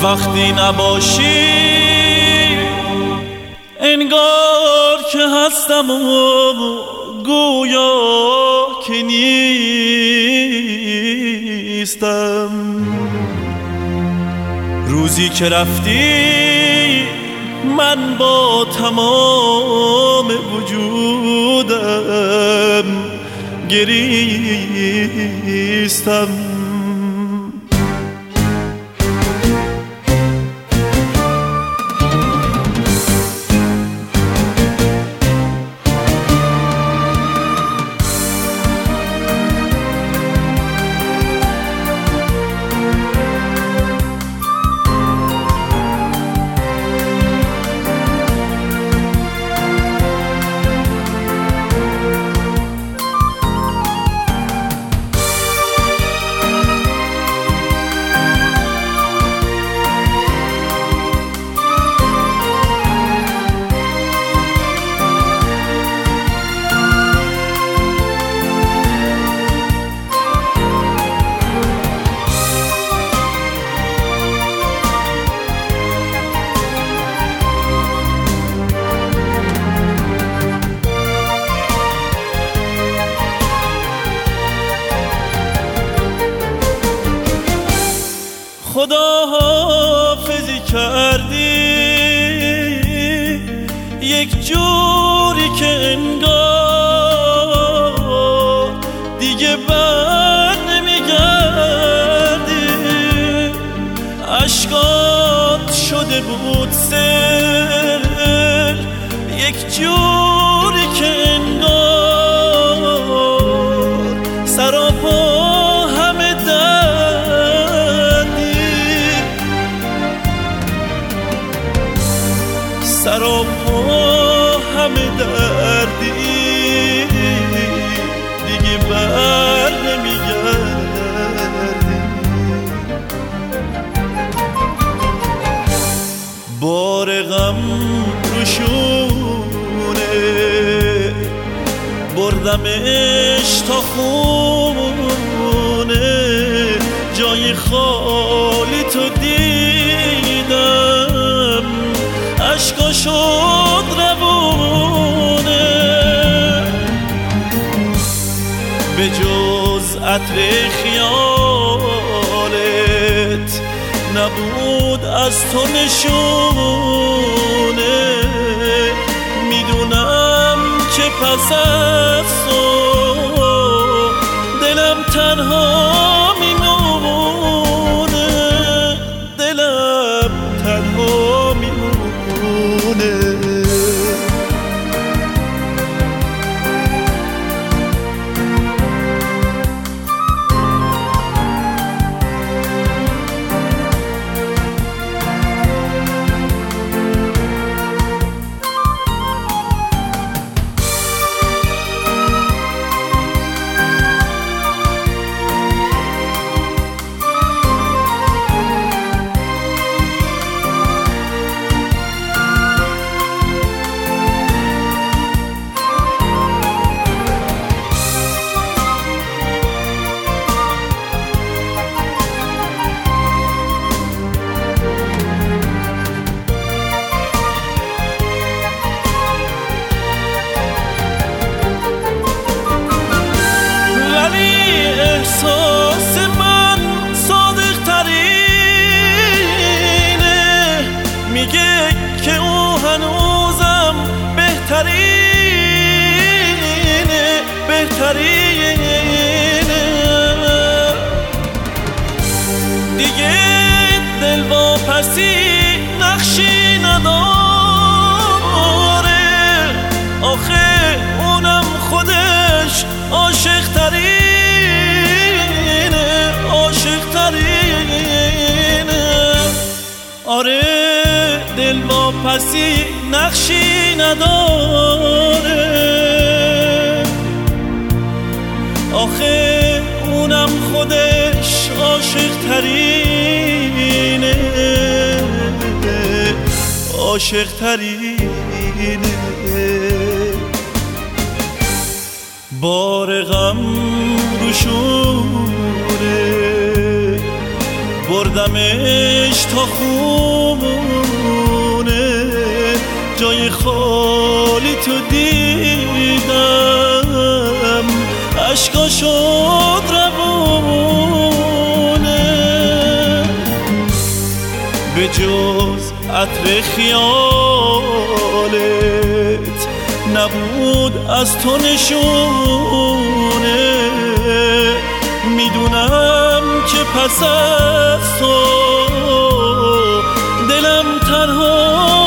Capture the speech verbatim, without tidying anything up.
وقتی نباشی انگار که هستم و گویا که نیستم. روزی که رفتی من با تمام وجودم گریستم. خدا حافظی کردی یک جوری که انگار دیگه بر نمیگردی. اشکات شده بود سل یک جوری که انگار سراپا سراپا همه دردی دیگه بر نمیگردی. بار غم روشونه بردمش تا خونه جای خالی تو دیدم عشقا شد روونه. به جز عطر خیالت نبود از تو نشونه. میدونم که پس از تو دلم تنها میمونه. دلم تنها میمونه. احساس من صادق ترینه میگه که او هنوزم بهترینه بهترینه. دیگه دل واپسی نقشی نداره. آخه اونم خودش عاشق ترینه عاشق ترینه. آره دل واپسی نقشی نداره. آخه اونم خودش عاشق ترینه عاشق ترینه. بار غم روشونه بردمش تا خونه، جای خالی تو دیدم، عشقا شد روونه. به جز عطر خیالت نبود از تو نشونه، میدونم که پس از تو دلم تنها